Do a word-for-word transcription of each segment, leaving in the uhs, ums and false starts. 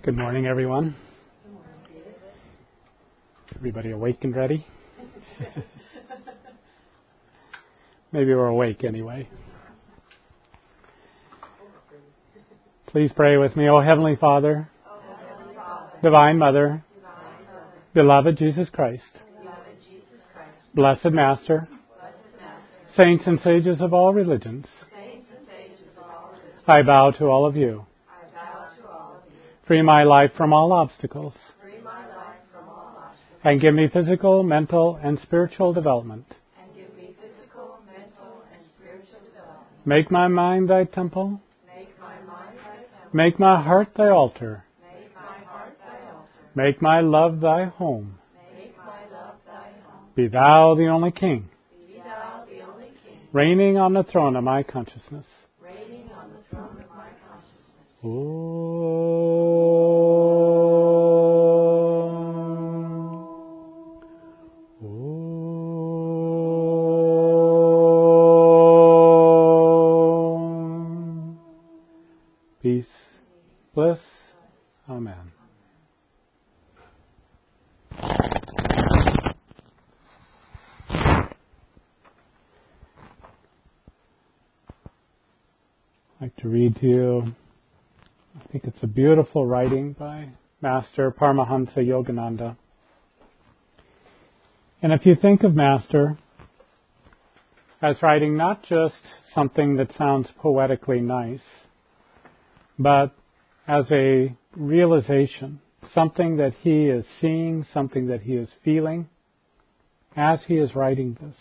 Good morning, everyone. Everybody awake and ready? Maybe we're awake anyway. Please pray with me. O Heavenly Father, O Heavenly Father, Divine Mother, Divine Mother, beloved Jesus Christ, beloved Jesus Christ, Blessed Master, blessed Master, saints and sages of all religions, saints and sages of all religions, I bow to all of you. I bow to all of you. Free my life from all obstacles, Free my life from all obstacles, and give me physical, mental, and spiritual development. and give me physical, mental, and spiritual development. Make my mind thy temple, Make my mind thy temple, make my heart thy altar, make my heart thy altar, make my love thy home. make my love thy home. Be thou the only King, Be thou the only King, reigning on the throne of my consciousness. reigning on the throne of my consciousness. Om. Om. Peace, bliss, amen. I'd like to read to you, I think it's a beautiful writing by Master Paramahansa Yogananda. And if you think of Master as writing not just something that sounds poetically nice, but as a realization, something that he is seeing, something that he is feeling as he is writing this.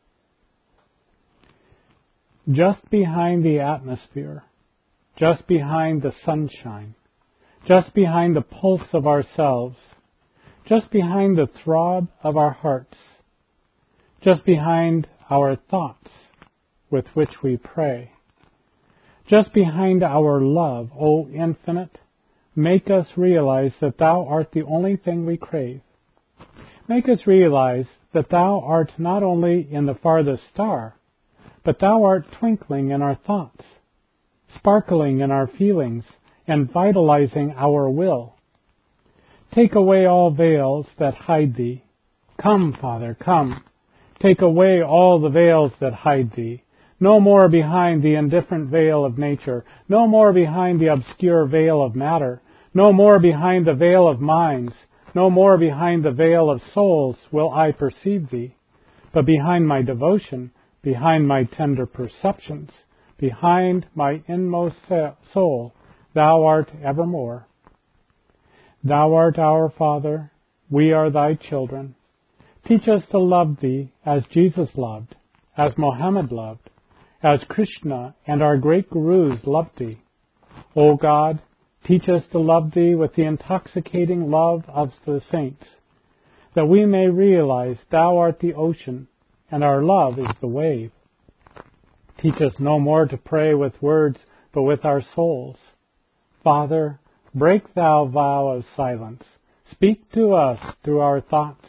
Just behind the atmosphere, just behind the sunshine, just behind the pulse of ourselves, just behind the throb of our hearts, just behind our thoughts with which we pray, just behind our love, O Infinite, make us realize that Thou art the only thing we crave. Make us realize that Thou art not only in the farthest star, but Thou art twinkling in our thoughts, sparkling in our feelings, and vitalizing our will. Take away all veils that hide Thee. Come, Father, come. Take away all the veils that hide Thee. No more behind the indifferent veil of nature. No more behind the obscure veil of matter. No more behind the veil of minds. No more behind the veil of souls will I perceive Thee. But behind my devotion, behind my tender perceptions, behind my inmost soul, Thou art evermore. Thou art our Father, we are Thy children. Teach us to love Thee as Jesus loved, as Mohammed loved, as Krishna and our great gurus loved Thee. O God, teach us to love Thee with the intoxicating love of the saints, that we may realize Thou art the ocean, and our love is the wave. Teach us no more to pray with words, but with our souls. Father, break Thou vow of silence. Speak to us through our thoughts.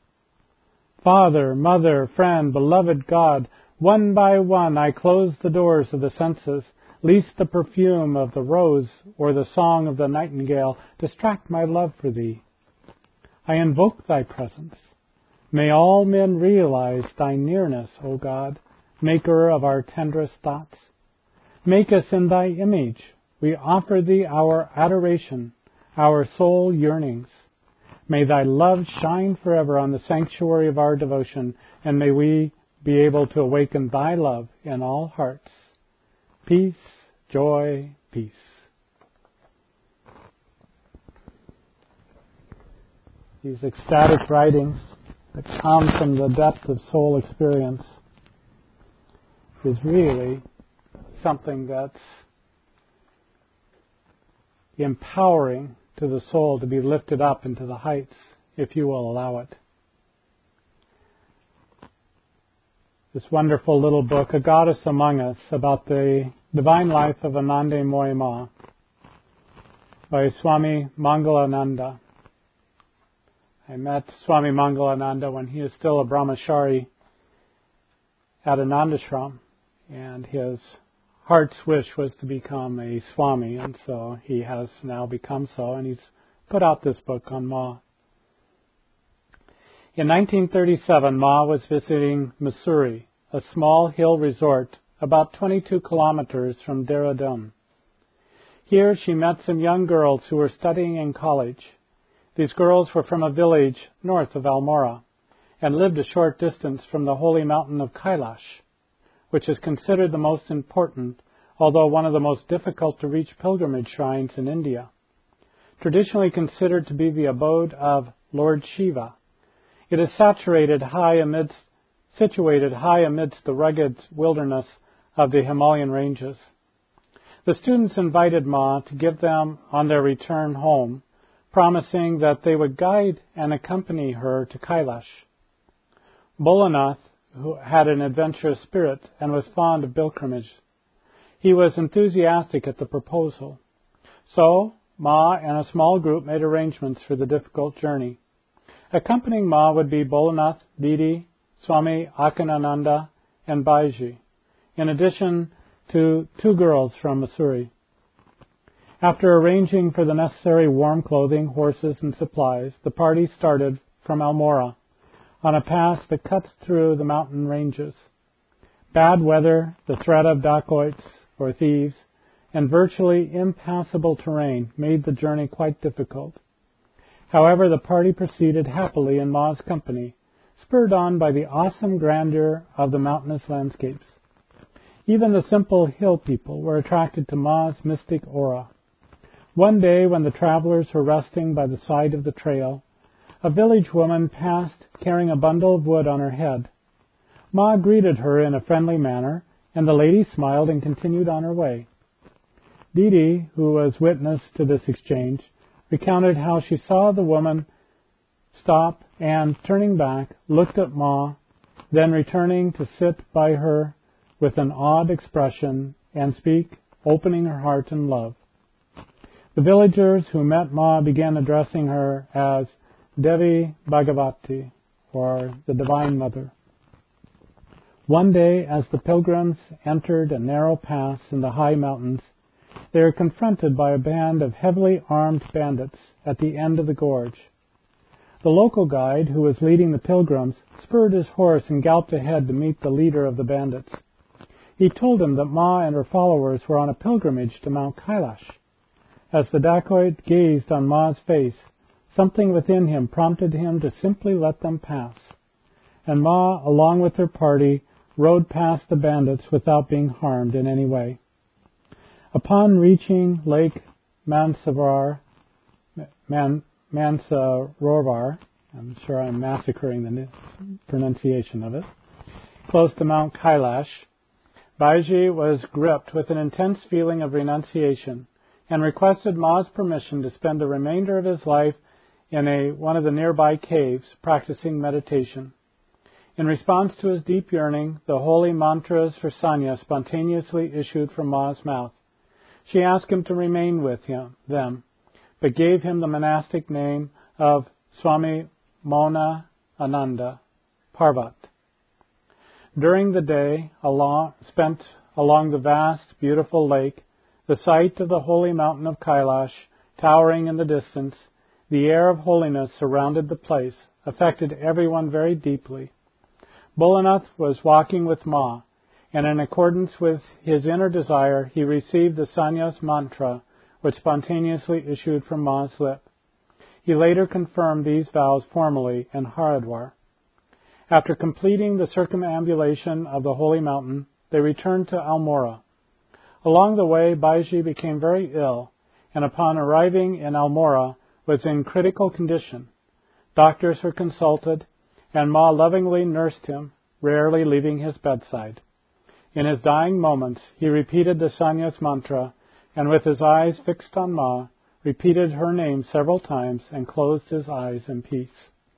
Father, Mother, Friend, Beloved God, one by one I close the doors of the senses, lest the perfume of the rose or the song of the nightingale distract my love for Thee. I invoke Thy presence. May all men realize Thy nearness, O God, Maker of our tenderest thoughts. Make us in Thy image. We offer Thee our adoration, our soul yearnings. May Thy love shine forever on the sanctuary of our devotion, and may we be able to awaken Thy love in all hearts. Peace, joy, peace. These ecstatic writings that come from the depth of soul experience is really something that's empowering to the soul to be lifted up into the heights, if you will allow it. This wonderful little book, A Goddess Among Us, about the divine life of Anandamoyi Ma by Swami Mangalananda. I met Swami Mangalananda when he was still a brahmachari at Anandashram, and his heart's wish was to become a Swami, and so he has now become so, and he's put out this book on Ma. In nineteen thirty-seven, Ma was visiting Mussoorie, a small hill resort about twenty-two kilometers from Dehradun. Here she met some young girls who were studying in college. These girls were from a village north of Almora and lived a short distance from the holy mountain of Kailash, which is considered the most important, although one of the most difficult to reach pilgrimage shrines in India. Traditionally considered to be the abode of Lord Shiva, it is saturated high amidst, situated high amidst the rugged wilderness of the Himalayan ranges. The students invited Ma to give them on their return home, promising that they would guide and accompany her to Kailash. Bholanath, who had an adventurous spirit and was fond of pilgrimage, he was enthusiastic at the proposal. So, Ma and a small group made arrangements for the difficult journey. Accompanying Ma would be Bholanath, Didi, Swami Akhandananda, and Baiji, in addition to two girls from Mussoorie. After arranging for the necessary warm clothing, horses, and supplies, the party started from Almora on a pass that cuts through the mountain ranges. Bad weather, the threat of dacoits, or thieves, and virtually impassable terrain made the journey quite difficult. However, the party proceeded happily in Ma's company, spurred on by the awesome grandeur of the mountainous landscapes. Even the simple hill people were attracted to Ma's mystic aura. One day, when the travelers were resting by the side of the trail, a village woman passed carrying a bundle of wood on her head. Ma greeted her in a friendly manner, and the lady smiled and continued on her way. Didi, who was witness to this exchange, recounted how she saw the woman stop and, turning back, looked at Ma, then returning to sit by her with an awed expression and speak, opening her heart in love. The villagers who met Ma began addressing her as Devi Bhagavati, or the Divine Mother. One day, as the pilgrims entered a narrow pass in the high mountains, they were confronted by a band of heavily armed bandits at the end of the gorge. The local guide, who was leading the pilgrims, spurred his horse and galloped ahead to meet the leader of the bandits. He told him that Ma and her followers were on a pilgrimage to Mount Kailash. As the dacoit gazed on Ma's face, something within him prompted him to simply let them pass, and Ma, along with her party, rode past the bandits without being harmed in any way. Upon reaching Lake Mansarovar, Man, Mansarovar, I'm sure I'm massacring the pronunciation of it, close to Mount Kailash, Baiji was gripped with an intense feeling of renunciation and requested Ma's permission to spend the remainder of his life in a, one of the nearby caves practicing meditation. In response to his deep yearning, the holy mantras for sanya spontaneously issued from Ma's mouth. She asked him to remain with him, them, but gave him the monastic name of Swami Mona Ananda Parvat. During the day along, spent along the vast, beautiful lake, the sight of the holy mountain of Kailash, towering in the distance, the air of holiness surrounded the place, affected everyone very deeply. Bholanath was walking with Ma, and in accordance with his inner desire, he received the sannyas mantra, which spontaneously issued from Ma's lip. He later confirmed these vows formally in Haridwar. After completing the circumambulation of the holy mountain, they returned to Almora. Along the way, Baiji became very ill, and upon arriving in Almora, was in critical condition. Doctors were consulted, and Ma lovingly nursed him, rarely leaving his bedside. In his dying moments, he repeated the sannyas mantra, and with his eyes fixed on Ma, repeated her name several times and closed his eyes in peace.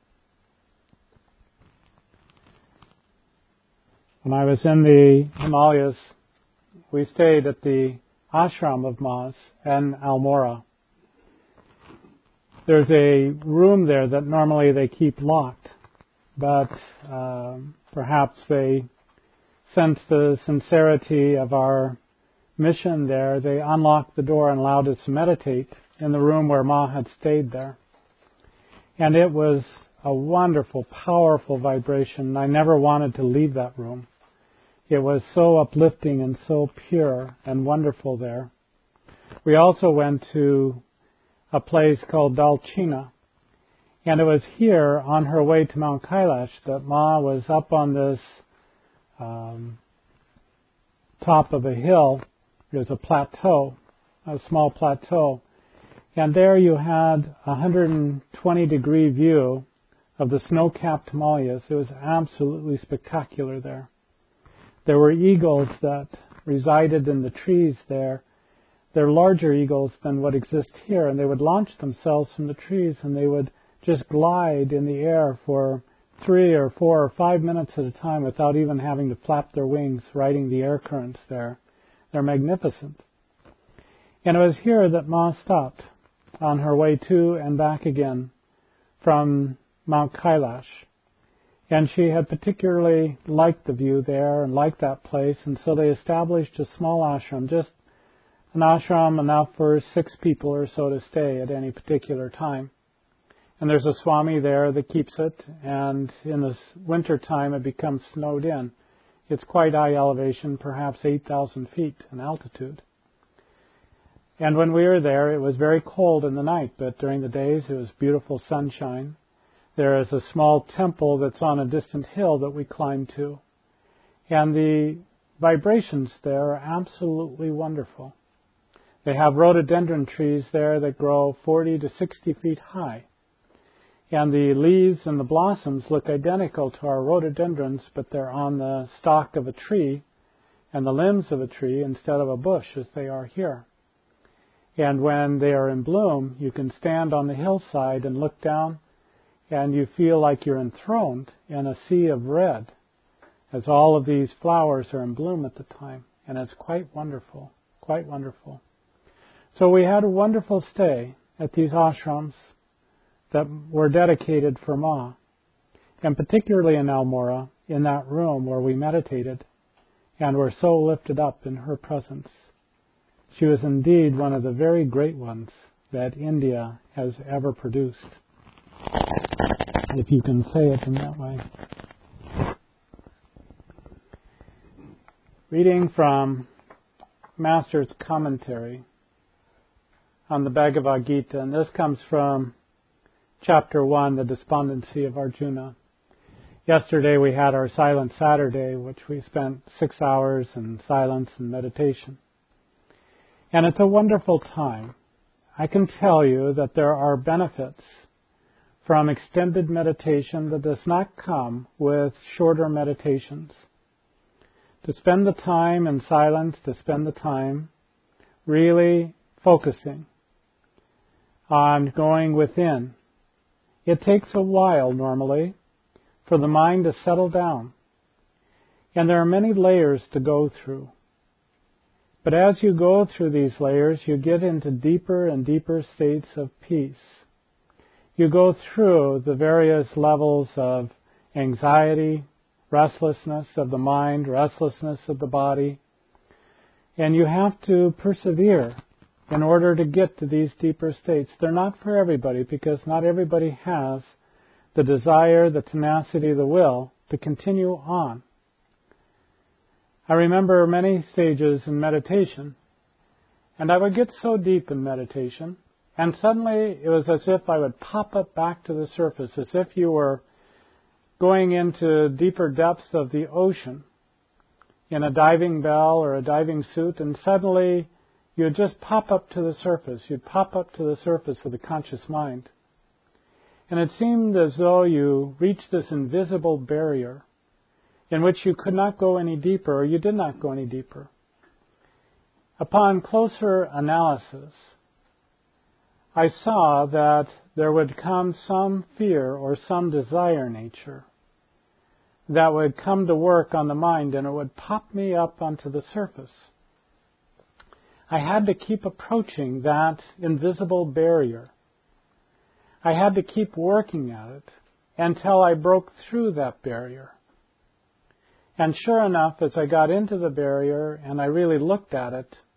When I was in the Himalayas, we stayed at the ashram of Ma's in Almora. There's a room there that normally they keep locked, but uh, perhaps they sense the sincerity of our mission there, they unlocked the door and allowed us to meditate in the room where Ma had stayed there. And it was a wonderful, powerful vibration. I never wanted to leave that room. It was so uplifting and so pure and wonderful there. We also went to a place called Dalchina. And it was here, on her way to Mount Kailash, that Ma was up on this um, top of a hill. There's a plateau, a small plateau. And there you had a one hundred twenty degree view of the snow-capped Himalayas. It was absolutely spectacular there. There were eagles that resided in the trees there. They're larger eagles than what exist here, and they would launch themselves from the trees, and they would just glide in the air for three or four or five minutes at a time without even having to flap their wings, riding the air currents there. They're magnificent. And it was here that Ma stopped on her way to and back again from Mount Kailash. And she had particularly liked the view there and liked that place, and so they established a small ashram, just an ashram enough for six people or so to stay at any particular time. And there's a Swami there that keeps it, and in the winter time it becomes snowed in. It's quite high elevation, perhaps eight thousand feet in altitude. And when we were there, it was very cold in the night, but during the days it was beautiful sunshine. There is a small temple that's on a distant hill that we climbed to. And the vibrations there are absolutely wonderful. They have rhododendron trees there that grow forty to sixty feet high. And the leaves and the blossoms look identical to our rhododendrons, but they're on the stalk of a tree and the limbs of a tree instead of a bush as they are here. And when they are in bloom, you can stand on the hillside and look down, and you feel like you're enthroned in a sea of red, as all of these flowers are in bloom at the time. And it's quite wonderful, quite wonderful. So we had a wonderful stay at these ashrams that were dedicated for Ma, and particularly in Almora, in that room where we meditated and were so lifted up in her presence. She was indeed one of the very great ones that India has ever produced, if you can say it in that way. Reading from Master's commentary on the Bhagavad Gita, and this comes from Chapter one, The Despondency of Arjuna. Yesterday we had our Silent Saturday, which we spent six hours in silence and meditation. And it's a wonderful time. I can tell you that there are benefits from extended meditation that does not come with shorter meditations. To spend the time in silence, to spend the time really focusing on going within. It takes a while, normally, for the mind to settle down. And there are many layers to go through. But as you go through these layers, you get into deeper and deeper states of peace. You go through the various levels of anxiety, restlessness of the mind, restlessness of the body. And you have to persevere in order to get to these deeper states. They're not for everybody, because not everybody has the desire, the tenacity, the will to continue on. I remember many stages in meditation, and I would get so deep in meditation, and suddenly it was as if I would pop up back to the surface, as if you were going into deeper depths of the ocean in a diving bell or a diving suit, and suddenly you would just pop up to the surface. You'd pop up to the surface of the conscious mind. And it seemed as though you reached this invisible barrier in which you could not go any deeper, or you did not go any deeper. Upon closer analysis, I saw that there would come some fear or some desire nature that would come to work on the mind, and it would pop me up onto the surface. I had to keep approaching that invisible barrier. I had to keep working at it until I broke through that barrier. And sure enough, as I got into the barrier and I really looked at it,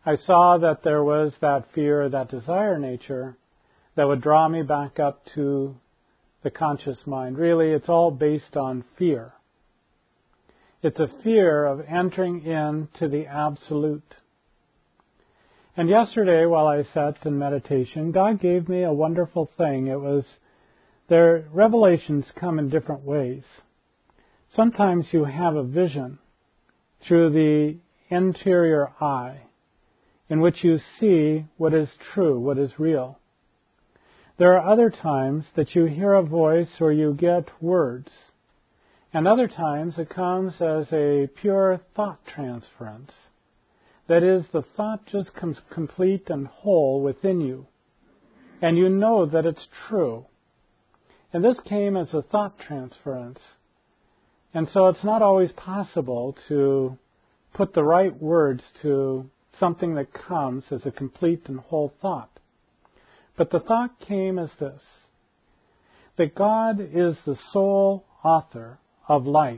I saw that there was that fear, that desire nature that would draw me back up to the conscious mind. Really, it's all based on fear. It's a fear of entering into the absolute. And yesterday, while I sat in meditation, God gave me a wonderful thing. It was, their revelations come in different ways. Sometimes you have a vision through the interior eye in which you see what is true, what is real. There are other times that you hear a voice or you get words. And other times it comes as a pure thought transference. That is, the thought just comes complete and whole within you. And you know that it's true. And this came as a thought transference. And so it's not always possible to put the right words to something that comes as a complete and whole thought. But the thought came as this, that God is the sole author of life,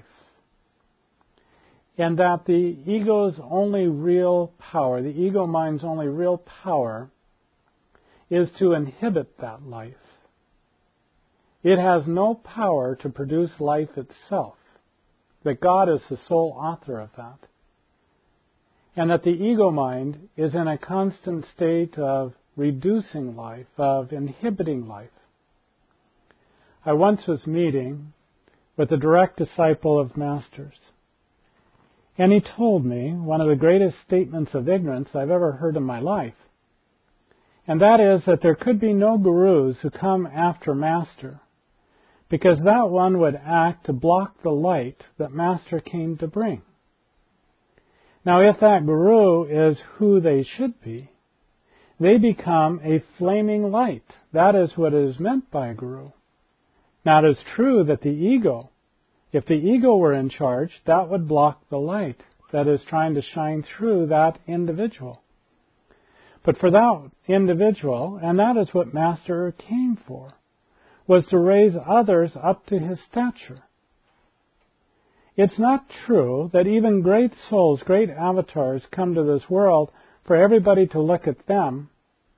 and that the ego's only real power, the ego mind's only real power, is to inhibit that life. It has no power to produce life itself, that God is the sole author of that, and that the ego mind is in a constant state of reducing life, of inhibiting life. I once was meeting with a direct disciple of Master's, and he told me one of the greatest statements of ignorance I've ever heard in my life, and that is that there could be no gurus who come after Master, because that one would act to block the light that Master came to bring. Now, if that guru is who they should be, they become a flaming light. That is what is meant by a guru. Now, it is true that the ego, if the ego were in charge, that would block the light that is trying to shine through that individual. But for that individual, and that is what Master came for, was to raise others up to his stature. It's not true that even great souls, great avatars, come to this world for everybody to look at them,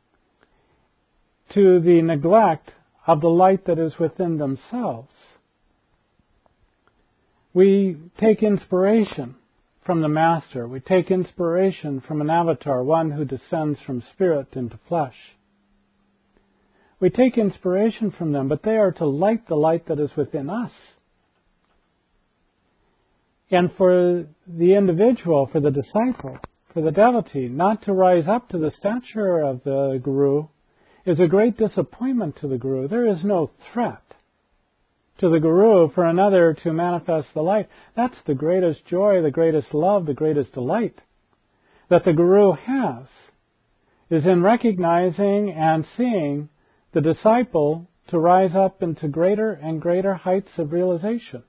to the neglect of the light that is within themselves. We take inspiration from the Master. We take inspiration from an avatar, one who descends from spirit into flesh. We take inspiration from them, but they are to light the light that is within us. And for the individual, for the disciple, for the devotee, not to rise up to the stature of the guru is a great disappointment to the guru. There is no threat to the guru for another to manifest the light. That's the greatest joy, the greatest love, the greatest delight that the guru has, is in recognizing and seeing the disciple to rise up into greater and greater heights of realization.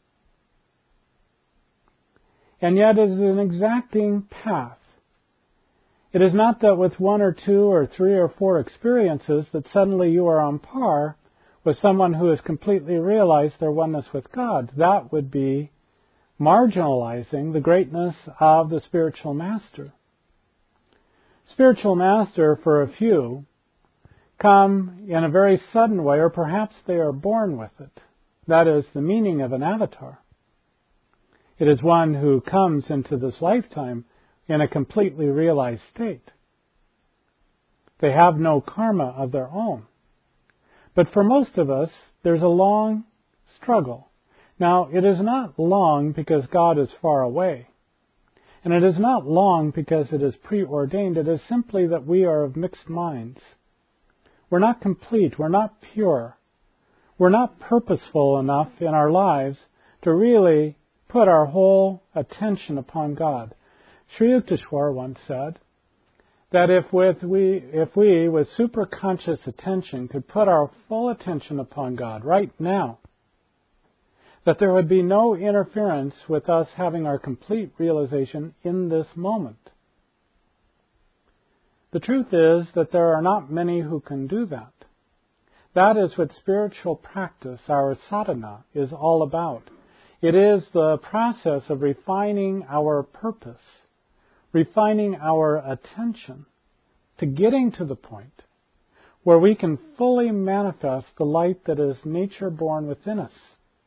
And yet it is an exacting path. It is not that with one or two or three or four experiences that suddenly you are on par with someone who has completely realized their oneness with God. That would be marginalizing the greatness of the spiritual master. Spiritual master, for a few, come in a very sudden way, or perhaps they are born with it. That is the meaning of an avatar. It is one who comes into this lifetime in a completely realized state. They have no karma of their own. But for most of us, there's a long struggle. Now, it is not long because God is far away. And it is not long because it is preordained. It is simply that we are of mixed minds. We're not complete. We're not pure. We're not purposeful enough in our lives to really put our whole attention upon God. Sri Yukteswar once said that if with we, if we, with superconscious attention, could put our full attention upon God right now, that there would be no interference with us having our complete realization in this moment. The truth is that there are not many who can do that. That is what spiritual practice, our sadhana, is all about. It is the process of refining our purpose, refining our attention to getting to the point where we can fully manifest the light that is nature-born within us.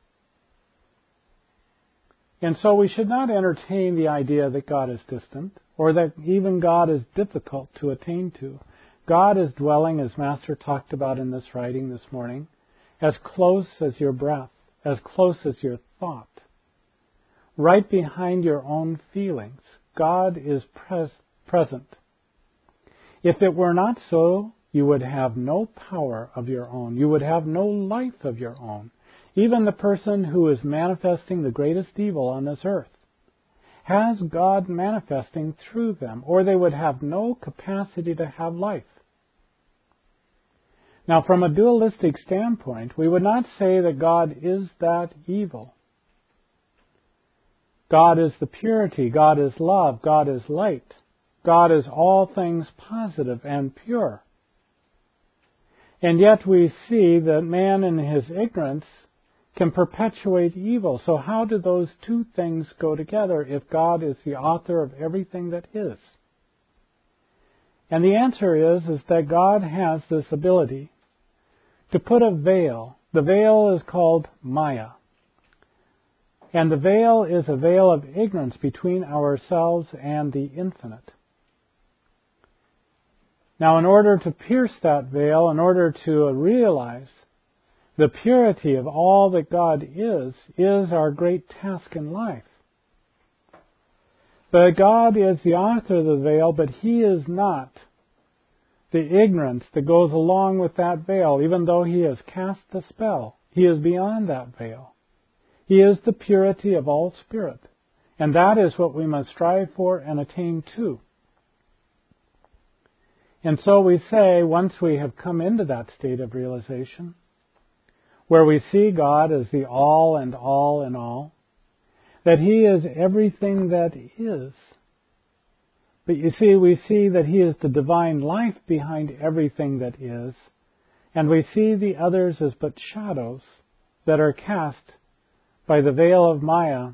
And so we should not entertain the idea that God is distant, or that even God is difficult to attain to. God is dwelling, as Master talked about in this writing this morning, as close as your breath, as close as your thought, right behind your own feelings. God is pres- present. If it were not so, you would have no power of your own. You would have no life of your own. Even the person who is manifesting the greatest evil on this earth has God manifesting through them, or they would have no capacity to have life. Now, from a dualistic standpoint, we would not say that God is that evil. God is the purity, God is love, God is light. God is all things positive and pure. And yet we see that man in his ignorance can perpetuate evil. So how do those two things go together if God is the author of everything that is? And the answer is, is that God has this ability to put a veil. The veil is called Maya. And the veil is a veil of ignorance between ourselves and the infinite. Now, in order to pierce that veil, in order to realize the purity of all that God is, is our great task in life. But God is the author of the veil, but He is not the ignorance that goes along with that veil. Even though He has cast the spell, He is beyond that veil. He is the purity of all spirit. And that is what we must strive for and attain to. And so we say, once we have come into that state of realization, where we see God as the all and all in all, that He is everything that is. But you see, we see that He is the divine life behind everything that is, and we see the others as but shadows that are cast by the veil of Maya.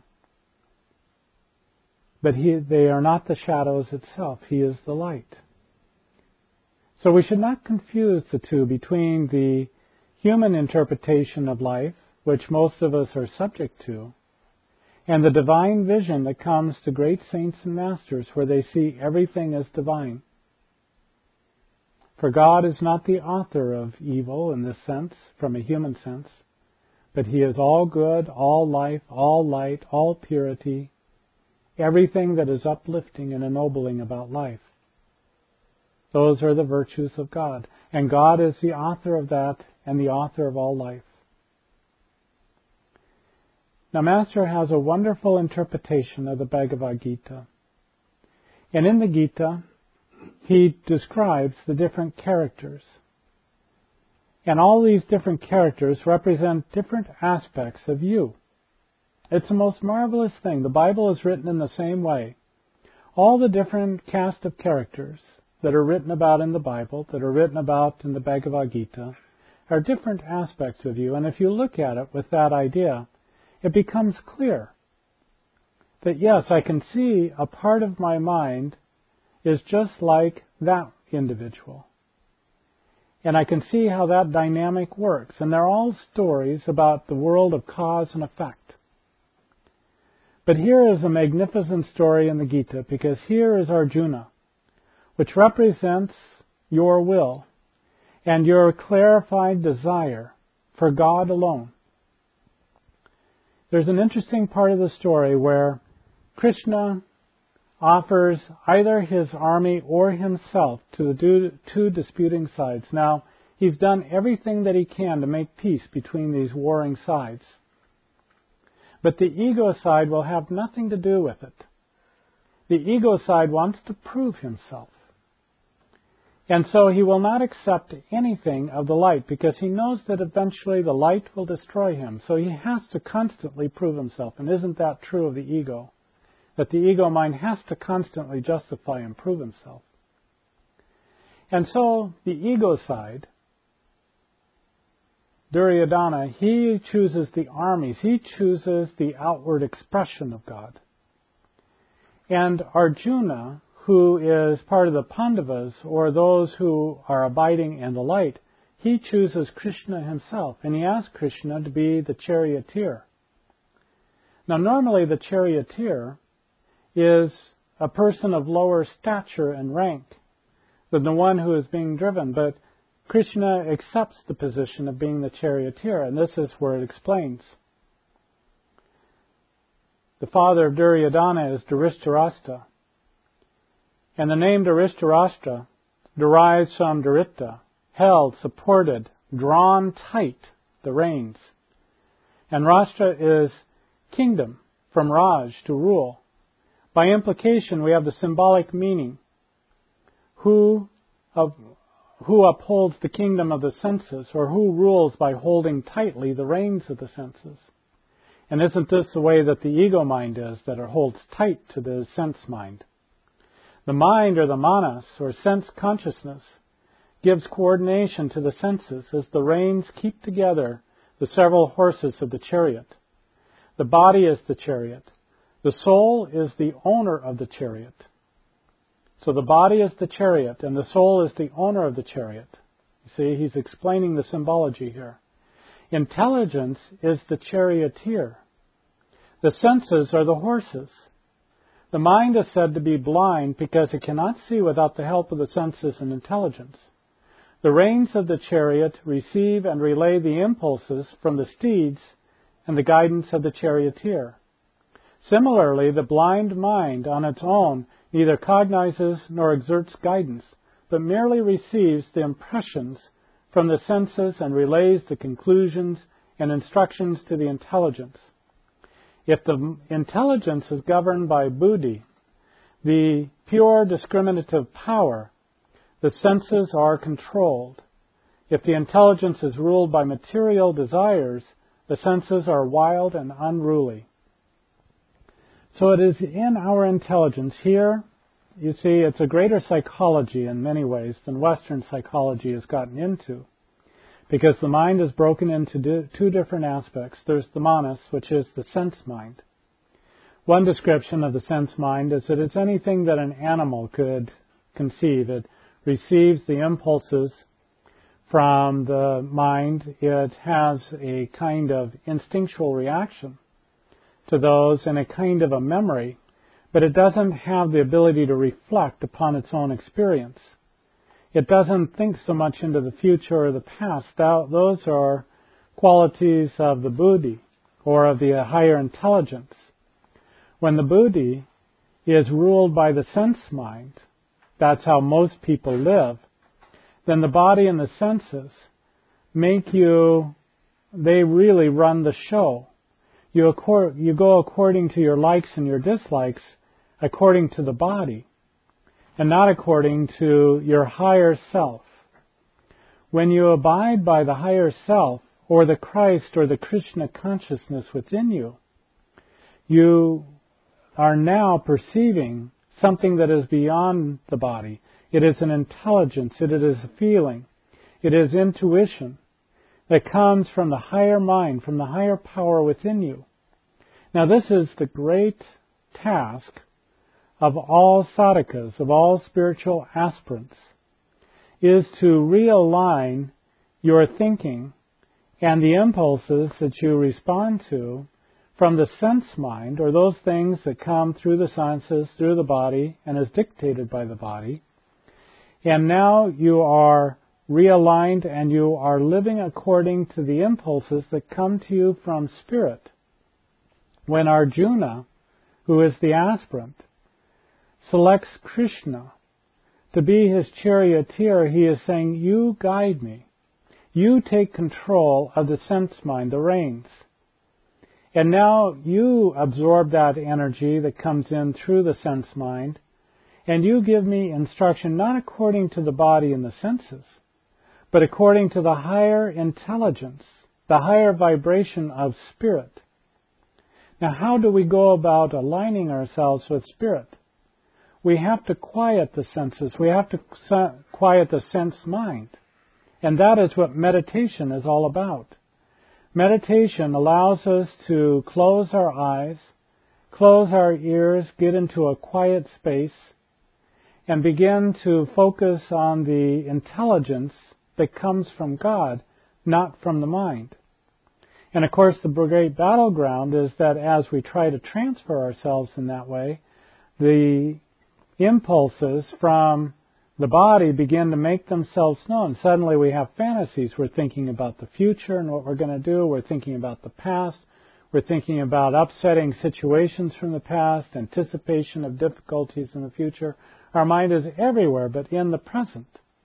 But he, they are not the shadows itself. He is the light. So we should not confuse the two between the human interpretation of life, which most of us are subject to, and the divine vision that comes to great saints and masters where they see everything as divine. For God is not the author of evil in this sense, from a human sense, but He is all good, all life, all light, all purity, everything that is uplifting and ennobling about life. Those are the virtues of God. And God is the author of that and the author of all life. Now, Master has a wonderful interpretation of the Bhagavad Gita. And in the Gita, he describes the different characters. And all these different characters represent different aspects of you. It's the most marvelous thing. The Bible is written in the same way. All the different cast of characters that are written about in the Bible, that are written about in the Bhagavad Gita, are different aspects of you. And if you look at it with that idea, it becomes clear that yes, I can see a part of my mind is just like that individual. And I can see how that dynamic works. And they're all stories about the world of cause and effect. But here is a magnificent story in the Gita, because here is Arjuna, which represents your will and your clarified desire for God alone. There's an interesting part of the story where Krishna offers either his army or himself to the two disputing sides. Now, he's done everything that he can to make peace between these warring sides. But the ego side will have nothing to do with it. The ego side wants to prove himself. And so he will not accept anything of the light, because he knows that eventually the light will destroy him. So he has to constantly prove himself. And isn't that true of the ego? That the ego mind has to constantly justify and prove himself. And so the ego side, Duryodhana, he chooses the armies. He chooses the outward expression of God. And Arjuna, who is part of the Pandavas, or those who are abiding in the light, he chooses Krishna himself, and he asks Krishna to be the charioteer. Now, normally the charioteer is a person of lower stature and rank than the one who is being driven, but Krishna accepts the position of being the charioteer, and this is where it explains. The father of Duryodhana is Dhritarashtra, and the name Dhritarashtra derives from Dhrita, held, supported, drawn tight, the reins. And Rashtra is kingdom, from Raj, to rule. By implication, we have the symbolic meaning. Who, of, who upholds the kingdom of the senses, or who rules by holding tightly the reins of the senses? And isn't this the way that the ego mind is, that it holds tight to the sense mind? The mind, or the manas, or sense consciousness, gives coordination to the senses as the reins keep together the several horses of the chariot. The body is the chariot. The soul is the owner of the chariot. So the body is the chariot, and the soul is the owner of the chariot. You see, he's explaining the symbology here. Intelligence is the charioteer. The senses are the horses. The mind is said to be blind because it cannot see without the help of the senses and intelligence. The reins of the chariot receive and relay the impulses from the steeds and the guidance of the charioteer. Similarly, the blind mind on its own neither cognizes nor exerts guidance, but merely receives the impressions from the senses and relays the conclusions and instructions to the intelligence. If the intelligence is governed by buddhi, the pure discriminative power, the senses are controlled. If the intelligence is ruled by material desires, the senses are wild and unruly. So it is in our intelligence here, you see, it's a greater psychology in many ways than Western psychology has gotten into, because the mind is broken into two different aspects. There's the manas, which is the sense mind. One description of the sense mind is that it's anything that an animal could conceive. It receives the impulses from the mind. It has a kind of instinctual reaction to those and a kind of a memory, but it doesn't have the ability to reflect upon its own experience. It doesn't think so much into the future or the past. Those are qualities of the buddhi, or of the higher intelligence. When the buddhi is ruled by the sense mind, that's how most people live, then the body and the senses make you, they really run the show. You, accord, you go according to your likes and your dislikes, according to the body, and not according to your higher self. When you abide by the higher self, or the Christ or the Krishna consciousness within you, you are now perceiving something that is beyond the body. It is an intelligence, it is a feeling, it is intuition that comes from the higher mind, from the higher power within you. Now this is the great task of all sadhakas, of all spiritual aspirants, is to realign your thinking and the impulses that you respond to from the sense mind, or those things that come through the senses, through the body, and is dictated by the body. And now you are realigned and you are living according to the impulses that come to you from spirit. When Arjuna, who is the aspirant, selects Krishna to be his charioteer, he is saying, you guide me. You take control of the sense mind, the reins. And now you absorb that energy that comes in through the sense mind, and you give me instruction not according to the body and the senses, but according to the higher intelligence, the higher vibration of spirit. Now, how do we go about aligning ourselves with spirit? We have to quiet the senses. We have to quiet the sense mind. And that is what meditation is all about. Meditation allows us to close our eyes close our ears, get into a quiet space, and begin to focus on the intelligence that comes from God, not from the mind. And of course, the great battleground is that as we try to transfer ourselves in that way, the impulses from the body begin to make themselves known. Suddenly we have fantasies. We're thinking about the future and what we're going to do. We're thinking about the past. We're thinking about upsetting situations from the past, anticipation of difficulties in the future. Our mind is everywhere but in the present.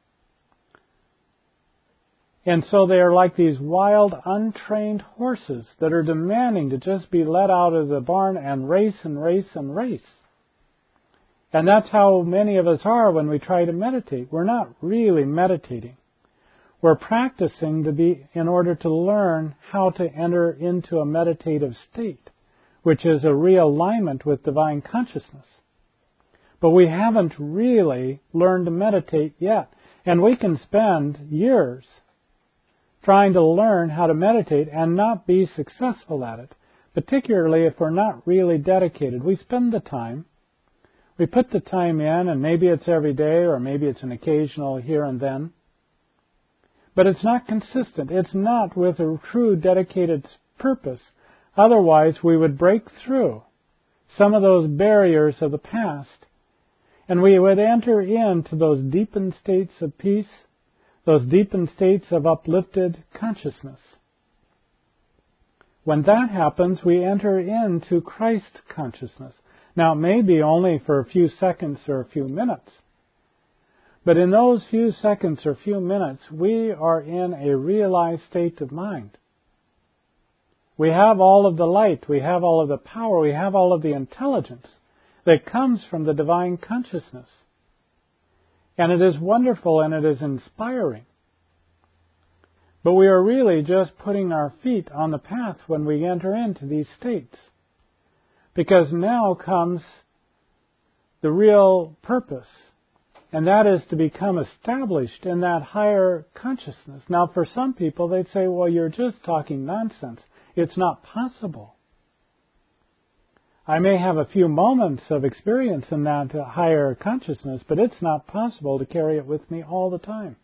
And so they are like these wild, untrained horses that are demanding to just be let out of the barn and race and race and race. And that's how many of us are when we try to meditate. We're not really meditating. We're practicing to be in order to learn how to enter into a meditative state, which is a realignment with divine consciousness. But we haven't really learned to meditate yet. And we can spend years trying to learn how to meditate and not be successful at it, particularly if we're not really dedicated. We spend the time, we put the time in, and maybe it's every day or maybe it's an occasional here and then, but it's not consistent. It's not with a true dedicated purpose. Otherwise, we would break through some of those barriers of the past, and we would enter into those deepened states of peace, those deepened states of uplifted consciousness. When that happens, we enter into Christ consciousness. Now, it may be only for a few seconds or a few minutes, but in those few seconds or few minutes, we are in a realized state of mind. We have all of the light, we have all of the power, we have all of the intelligence that comes from the divine consciousness. And it is wonderful and it is inspiring. But we are really just putting our feet on the path when we enter into these states. Because now comes the real purpose, and that is to become established in that higher consciousness. Now, for some people, they'd say, well, you're just talking nonsense. It's not possible. I may have a few moments of experience in that higher consciousness, but it's not possible to carry it with me all the time.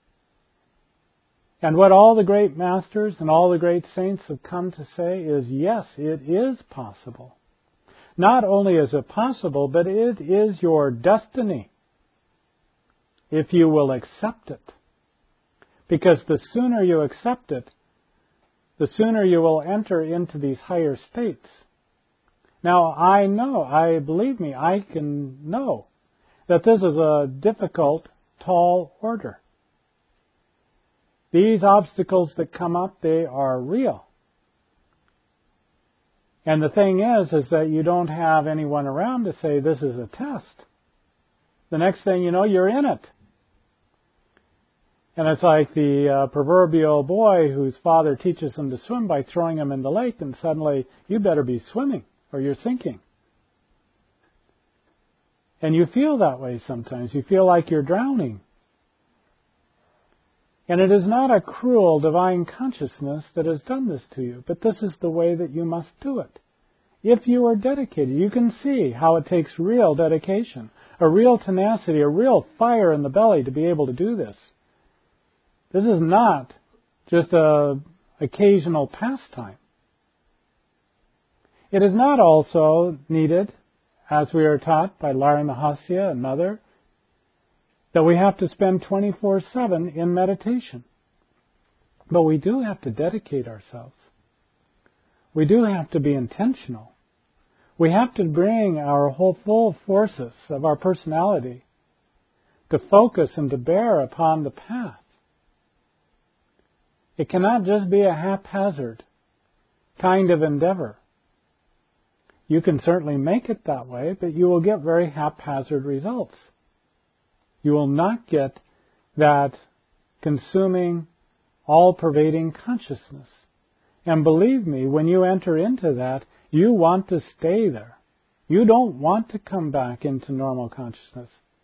And what all the great masters and all the great saints have come to say is, yes, it is possible. Not only is it possible, but it is your destiny, if you will accept it. Because the sooner you accept it, the sooner you will enter into these higher states. Now, I know, I believe me, I can know that this is a difficult, tall order. These obstacles that come up, they are real. And the thing is, is that you don't have anyone around to say this is a test. The next thing you know, you're in it. And it's like the uh, proverbial boy whose father teaches him to swim by throwing him in the lake, and suddenly, you better be swimming, or you're sinking. And you feel that way sometimes. You feel like you're drowning. And it is not a cruel divine consciousness that has done this to you, but this is the way that you must do it. If you are dedicated, you can see how it takes real dedication, a real tenacity, a real fire in the belly to be able to do this. This is not just a occasional pastime. It is not also needed, as we are taught by Larry Mahasya and Mother, that we have to spend twenty-four seven in meditation. But we do have to dedicate ourselves. We do have to be intentional. We have to bring our whole full forces of our personality to focus and to bear upon the path. It cannot just be a haphazard kind of endeavor. You can certainly make it that way, but you will get very haphazard results. You will not get that consuming, all-pervading consciousness. And believe me, when you enter into that, you want to stay there. You don't want to come back into normal consciousness,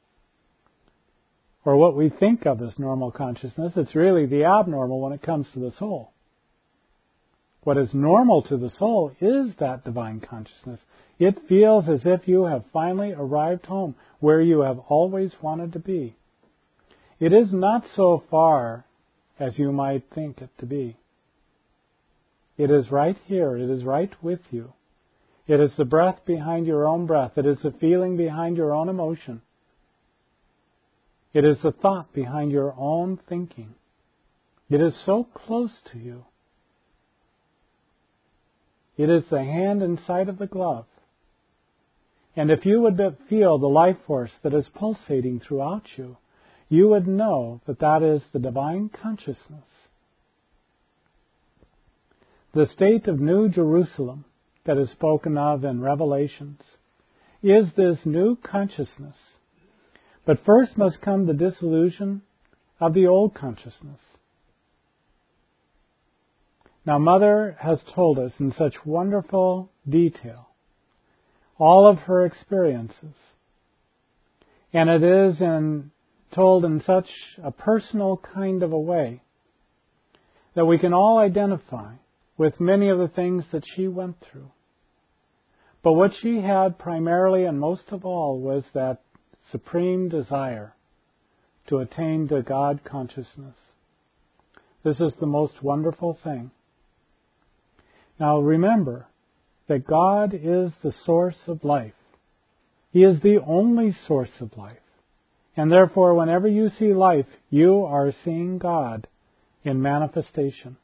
or what we think of as normal consciousness. It's really the abnormal when it comes to the soul. What is normal to the soul is that divine consciousness. It feels as if you have finally arrived home, where you have always wanted to be. It is not so far as you might think it to be. It is right here. It is right with you. It is the breath behind your own breath. It is the feeling behind your own emotion. It is the thought behind your own thinking. It is so close to you. It is the hand inside of the glove. And if you would but feel the life force that is pulsating throughout you, you would know that that is the divine consciousness. The state of New Jerusalem that is spoken of in Revelations is this new consciousness. But first must come the dissolution of the old consciousness. Now, Mother has told us in such wonderful detail all of her experiences. And it is in, told in such a personal kind of a way that we can all identify with many of the things that she went through. But what she had primarily and most of all was that supreme desire to attain to God consciousness. This is the most wonderful thing. Now remember that God is the source of life. He is the only source of life. And therefore, whenever you see life, you are seeing God in manifestation.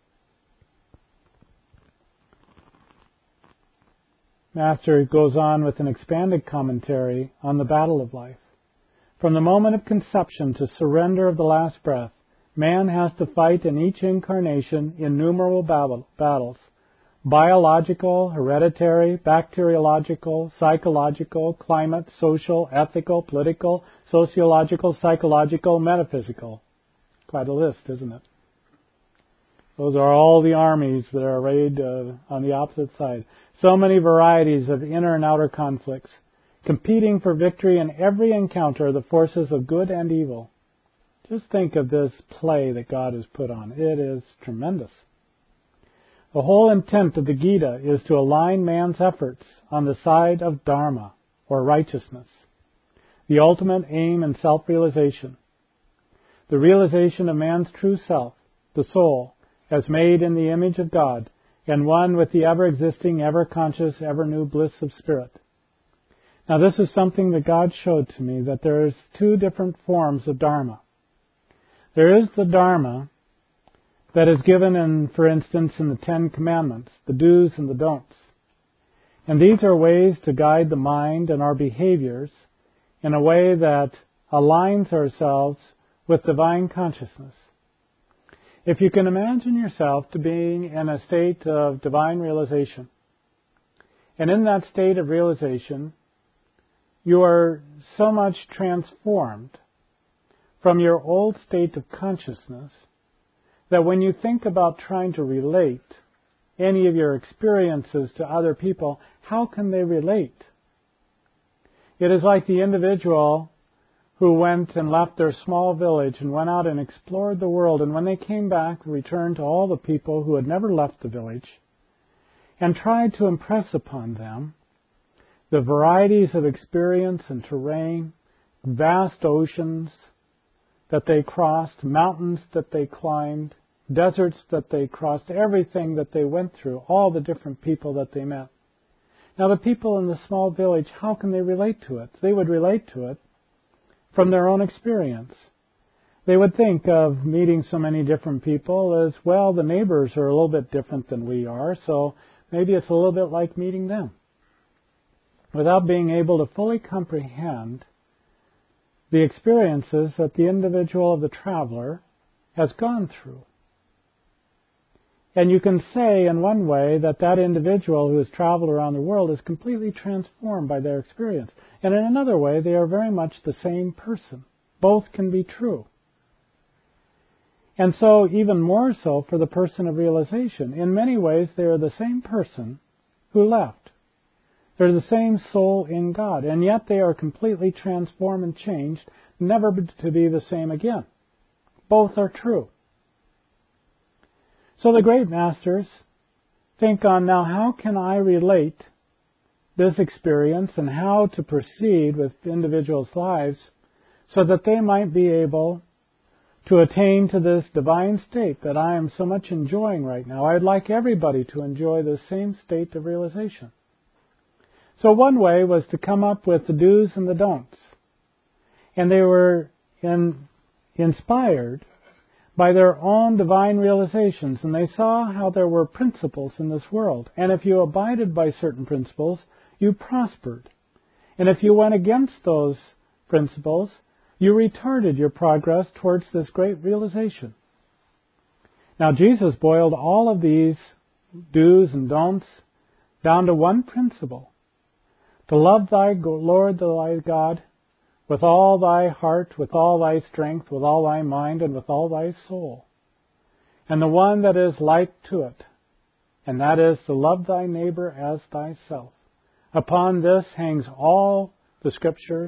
Master goes on with an expanded commentary on the battle of life. From the moment of conception to surrender of the last breath, man has to fight in each incarnation innumerable battle, battles. Biological, hereditary, bacteriological, psychological, climate, social, ethical, political, sociological, psychological, metaphysical. Quite a list, isn't it? Those are all the armies that are arrayed uh, on the opposite side. So many varieties of inner and outer conflicts, competing for victory in every encounter, the forces of good and evil. Just think of this play that God has put on. It is tremendous. The whole intent of the Gita is to align man's efforts on the side of Dharma, or righteousness, the ultimate aim in self-realization, the realization of man's true self, the soul, as made in the image of God, and one with the ever-existing, ever-conscious, ever-new bliss of spirit. Now this is something that God showed to me, that there is two different forms of Dharma. There is the Dharma that is given, in, for instance, in the Ten Commandments, the do's and the don'ts. And these are ways to guide the mind and our behaviors in a way that aligns ourselves with divine consciousness. If you can imagine yourself to being in a state of divine realization, and in that state of realization, you are so much transformed from your old state of consciousness that when you think about trying to relate any of your experiences to other people, how can they relate? It is like the individual who went and left their small village and went out and explored the world, and when they came back, returned to all the people who had never left the village and tried to impress upon them the varieties of experience and terrain, vast oceans that they crossed, mountains that they climbed, deserts that they crossed, everything that they went through, all the different people that they met. Now the people in the small village, how can they relate to it? They would relate to it from their own experience. They would think of meeting so many different people as, well, the neighbors are a little bit different than we are, so maybe it's a little bit like meeting them, without being able to fully comprehend the experiences that the individual of the traveler has gone through. And you can say in one way that that individual who has traveled around the world is completely transformed by their experience. And in another way, they are very much the same person. Both can be true. And so, even more so for the person of realization. In many ways, they are the same person who left. They're the same soul in God. And yet they are completely transformed and changed, never to be the same again. Both are true. So the great masters think on, now how can I relate this experience and how to proceed with individuals' lives so that they might be able to attain to this divine state that I am so much enjoying right now. I'd like everybody to enjoy the same state of realization. So one way was to come up with the do's and the don'ts. And they were in, inspired by their own divine realizations, and they saw how there were principles in this world. And if you abided by certain principles, you prospered. And if you went against those principles, you retarded your progress towards this great realization. Now, Jesus boiled all of these do's and don'ts down to one principle: to love thy Lord thy God with all thy heart, with all thy strength, with all thy mind, and with all thy soul. And the one that is like to it, and that is to love thy neighbor as thyself. Upon this hangs all the Scriptures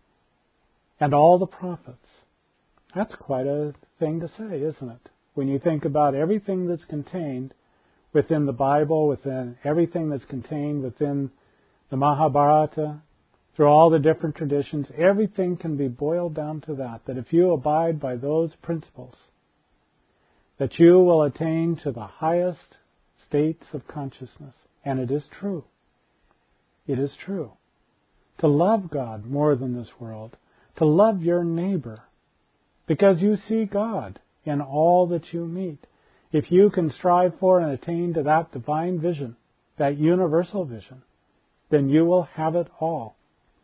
and all the prophets. That's quite a thing to say, isn't it? When you think about everything that's contained within the Bible, within everything that's contained within the Mahabharata, through all the different traditions, everything can be boiled down to that, that if you abide by those principles, that you will attain to the highest states of consciousness. And it is true. It is true. To love God more than this world, to love your neighbor, because you see God in all that you meet. If you can strive for and attain to that divine vision, that universal vision, then you will have it all.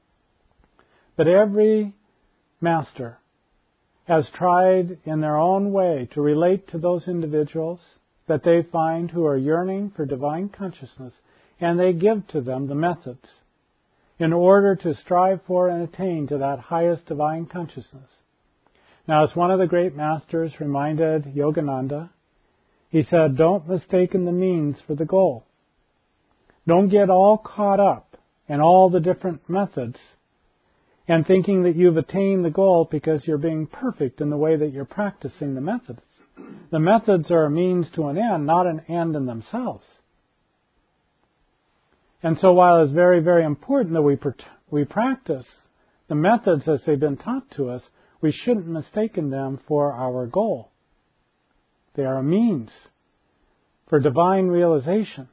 But every master has tried in their own way to relate to those individuals that they find who are yearning for divine consciousness, and they give to them the methods in order to strive for and attain to that highest divine consciousness. Now, as one of the great masters reminded Yogananda, he said, don't mistake the means for the goal. Don't get all caught up in all the different methods and thinking that you've attained the goal because you're being perfect in the way that you're practicing the methods. The methods are a means to an end, not an end in themselves. And so while it's very, very important that we pr- we practice the methods as they've been taught to us, we shouldn't mistake them for our goal. They are a means for divine realization.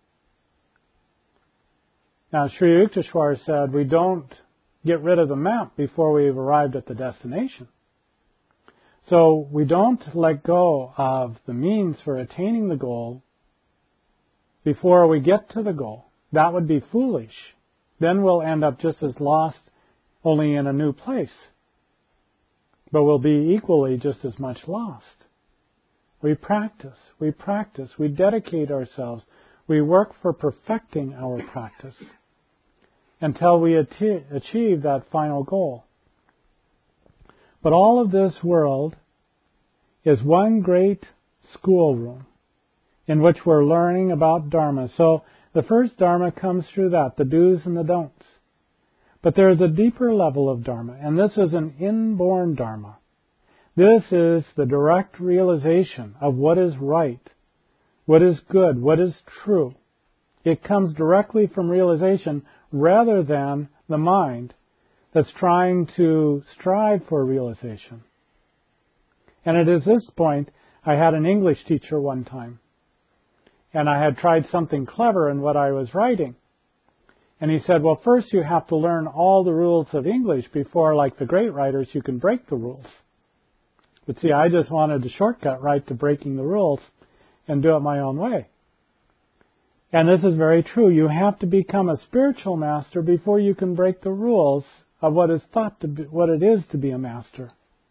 Now, Sri Yukteswar said we don't get rid of the map before we've arrived at the destination. So we don't let go of the means for attaining the goal before we get to the goal. That would be foolish. Then we'll end up just as lost, only in a new place. But we'll be equally just as much lost. We practice, we practice, we dedicate ourselves, we work for perfecting our practice until we ati- achieve that final goal. But all of this world is one great schoolroom in which we're learning about Dharma. So the first Dharma comes through that, the do's and the don'ts. But there is a deeper level of Dharma, and this is an inborn Dharma. This is the direct realization of what is right, what is good, what is true. It comes directly from realization rather than the mind that's trying to strive for realization. And it is this point, I had an English teacher one time, and I had tried something clever in what I was writing. And he said, well, first you have to learn all the rules of English before, like the great writers, you can break the rules. But see, I just wanted the shortcut right to breaking the rules and do it my own way. And this is very true. You have to become a spiritual master before you can break the rules of what is thought to be, what it is to be a master.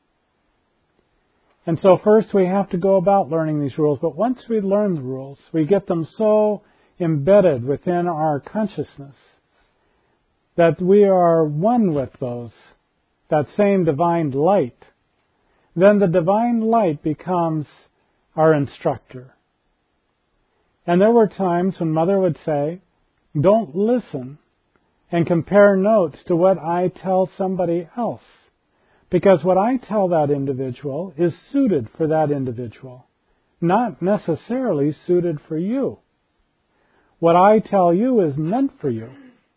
And so first we have to go about learning these rules. But once we learn the rules, we get them so embedded within our consciousness that we are one with those, that same divine light. Then the divine light becomes our instructor. And there were times when Mother would say, don't listen and compare notes to what I tell somebody else, because what I tell that individual is suited for that individual, not necessarily suited for you. What I tell you is meant for you.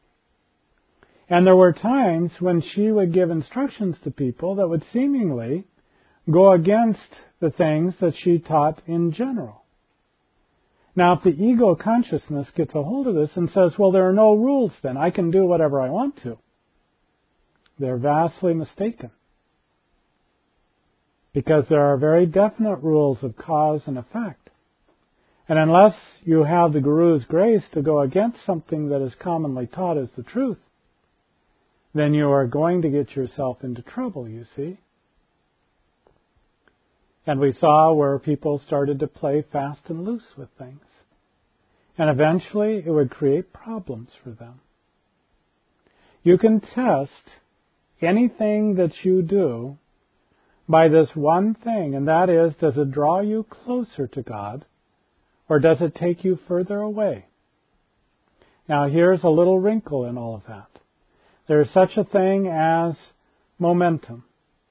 And there were times when she would give instructions to people that would seemingly go against the things that she taught in general. Now, if the ego consciousness gets a hold of this and says, well, there are no rules then, I can do whatever I want to, they're vastly mistaken. Because there are very definite rules of cause and effect. And unless you have the Guru's grace to go against something that is commonly taught as the truth, then you are going to get yourself into trouble, you see. And we saw where people started to play fast and loose with things. And eventually it would create problems for them. You can test anything that you do by this one thing, and that is, does it draw you closer to God, or does it take you further away? Now here's a little wrinkle in all of that. There is such a thing as momentum.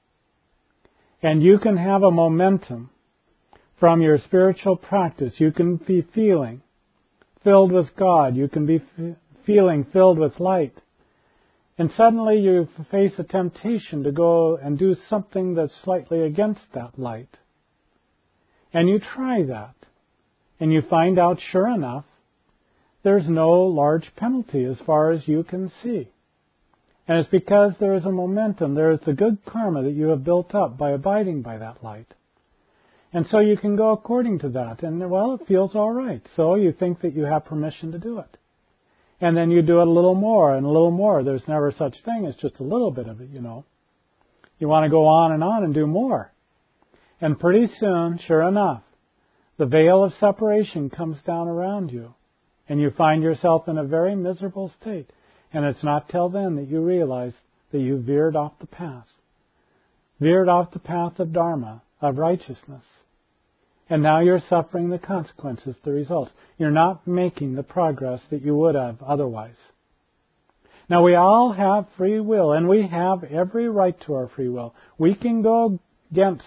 And you can have a momentum from your spiritual practice. You can be feeling filled with God. You can be f- feeling filled with light. And suddenly you face a temptation to go and do something that's slightly against that light. And you try that. And you find out, sure enough, there's no large penalty as far as you can see. And it's because there is a momentum, there is the good karma that you have built up by abiding by that light. And so you can go according to that. And, well, it feels all right. So you think that you have permission to do it. And then you do it a little more and a little more. There's never such thing as just a little bit of it, you know. You want to go on and on and do more. And pretty soon, sure enough, the veil of separation comes down around you. And you find yourself in a very miserable state. And it's not till then that you realize that you veered off the path. Veered off the path of Dharma, of righteousness. And now you're suffering the consequences, the results. You're not making the progress that you would have otherwise. Now we all have free will, and we have every right to our free will. We can go against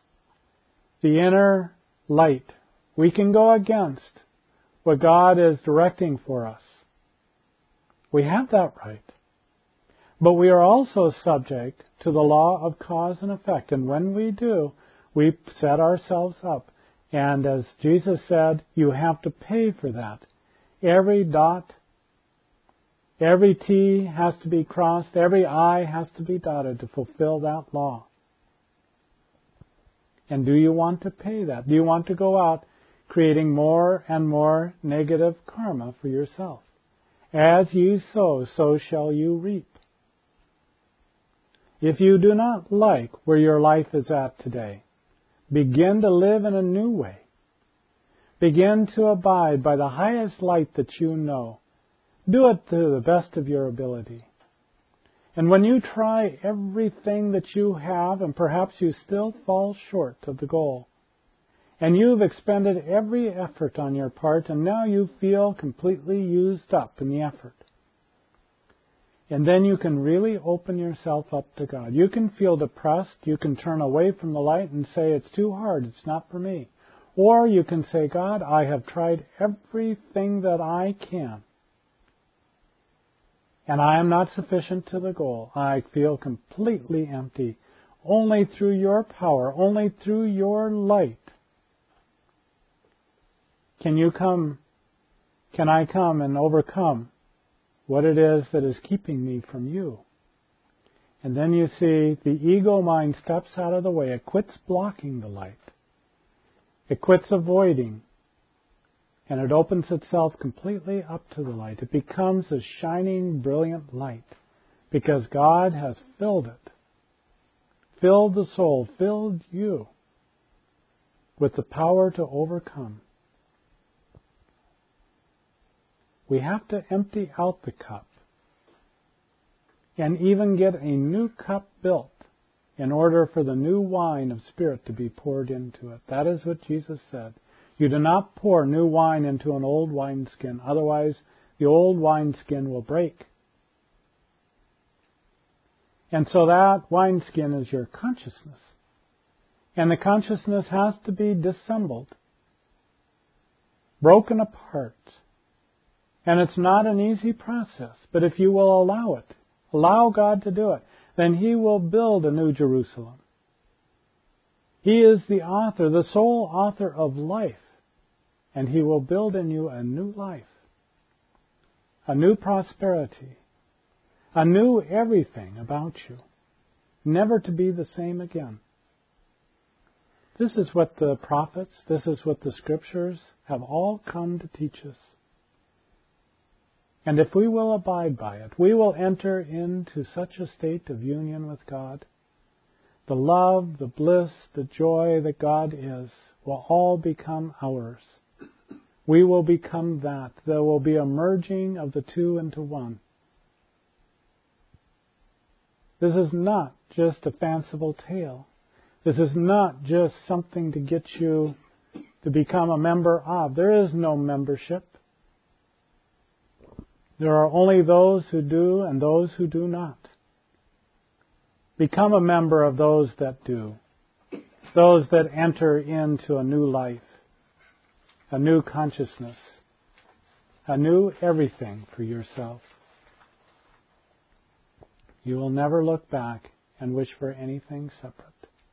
the inner light. We can go against what God is directing for us. We have that right. But we are also subject to the law of cause and effect. And when we do, we set ourselves up. And as Jesus said, you have to pay for that. Every dot, every T has to be crossed, every I has to be dotted to fulfill that law. And do you want to pay that? Do you want to go out creating more and more negative karma for yourself? As ye sow, so shall you reap. If you do not like where your life is at today, begin to live in a new way. Begin to abide by the highest light that you know. Do it to the best of your ability. And when you try everything that you have, and perhaps you still fall short of the goal, and you've expended every effort on your part, and now you feel completely used up in the effort. And then you can really open yourself up to God. You can feel depressed. You can turn away from the light and say, it's too hard. It's not for me. Or you can say, God, I have tried everything that I can. And I am not sufficient to the goal. I feel completely empty. Only through your power, only through your light, Can you come, can I come and overcome what it is that is keeping me from you? And then you see the ego mind steps out of the way. It quits blocking the light. It quits avoiding. And it opens itself completely up to the light. It becomes a shining, brilliant light because God has filled it. Filled the soul, filled you with the power to overcome. We have to empty out the cup and even get a new cup built in order for the new wine of Spirit to be poured into it. That is what Jesus said. You do not pour new wine into an old wineskin, otherwise the old wineskin will break. And so that wineskin is your consciousness. And the consciousness has to be dissembled, broken apart. And it's not an easy process, but if you will allow it, Allow God to do it. Then He will build a new Jerusalem. He is the author, the sole author of life. And He will build in you a new life. A new prosperity. A new everything about you. Never to be the same again. This is what the prophets, this is what the Scriptures have all come to teach us. And if we will abide by it, we will enter into such a state of union with God. The love, the bliss, the joy that God is will all become ours. We will become that. There will be a merging of the two into one. This is not just a fanciful tale. This is not just something to get you to become a member of. There is no membership. There are only those who do and those who do not. Become a member of those that do. Those that enter into a new life, a new consciousness, a new everything for yourself. You will never look back and wish for anything separate.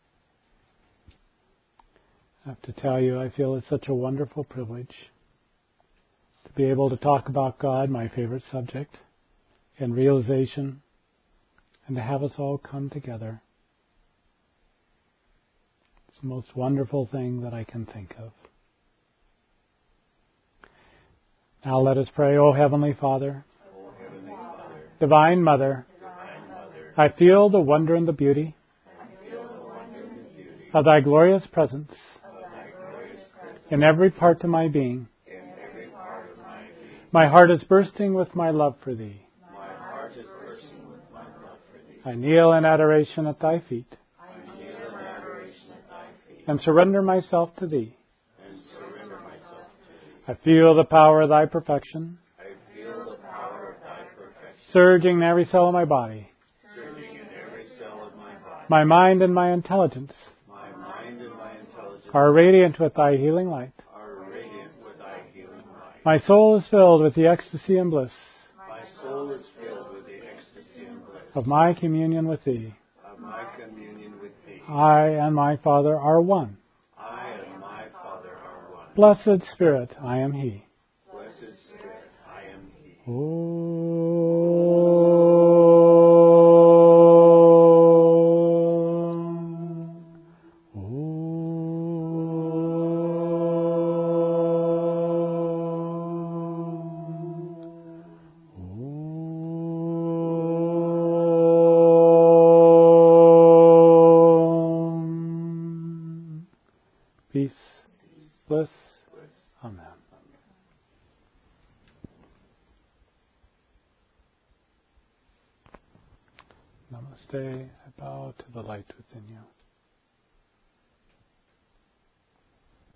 I have to tell you, I feel it's such a wonderful privilege to be able to talk about God, my favorite subject, in realization, and to have us all come together. It's the most wonderful thing that I can think of. Now let us pray. O Heavenly Father, O Heavenly Father, Divine Mother, Divine Mother, I feel the wonder and the beauty I feel the wonder and the beauty of Thy glorious presence of Thy glorious presence in every part of my being. in every part of my being. My heart is bursting with my love for Thee. My heart is bursting with my love for Thee. I kneel in adoration at Thy feet I kneel in adoration at Thy feet and surrender myself to Thee. and surrender myself to Thee. I feel the power of Thy perfection I feel the power of Thy perfection surging in every cell of my body, surging in every cell of my body. my mind and my intelligence My mind and my intelligence are radiant with Thy healing light. are radiant with Thy healing light. My soul is filled with the ecstasy and bliss My soul is filled with the ecstasy and bliss of my communion with Thee. of my communion with Thee. I and my Father are one. I and my Father are one. Blessed Spirit, I am He. Blessed Spirit, I am He. Peace, bliss, Amen. Namaste. I bow to the light within you.